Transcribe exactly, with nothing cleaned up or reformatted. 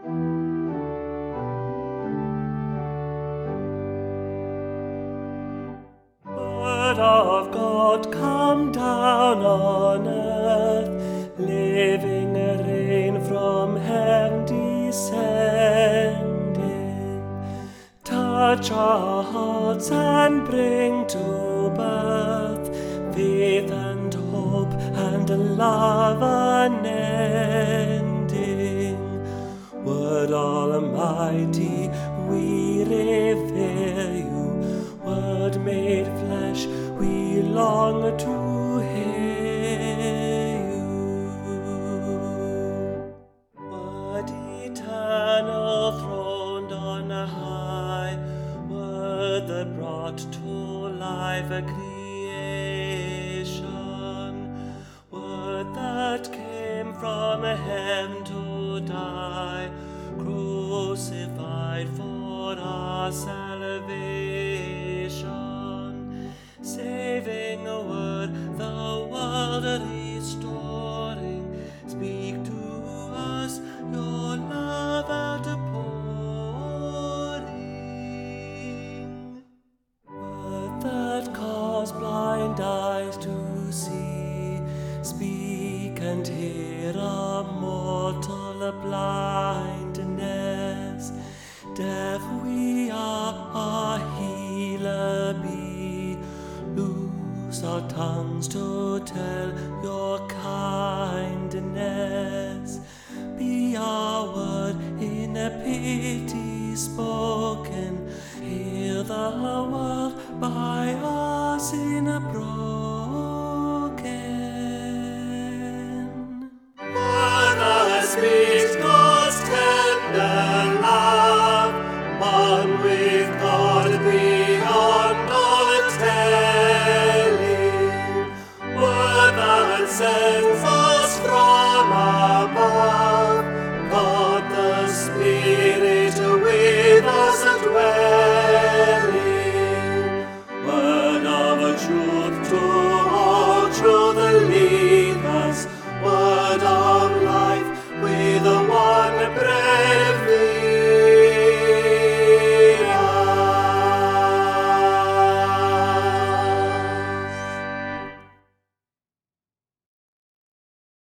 Word of God, come down on earth, living rain from heaven descending. Touch our hearts and bring to birth faith and hope and love unending. Word Almighty, we revere you. Word made flesh, we long to hear you. Word eternal, throned on high, word that brought to life a creation, word that came from heaven to die, crucified for our salvation, saving a word, the world restoring. Speak to us your love outpouring. Word that caused blind eyes to see, speak and hear our mortal blindness. Deaf we are, our healer be. Loose our tongues to tell your kindness. Be our word in a pity spoken. Heal the world by our sin broken. Word the Spirit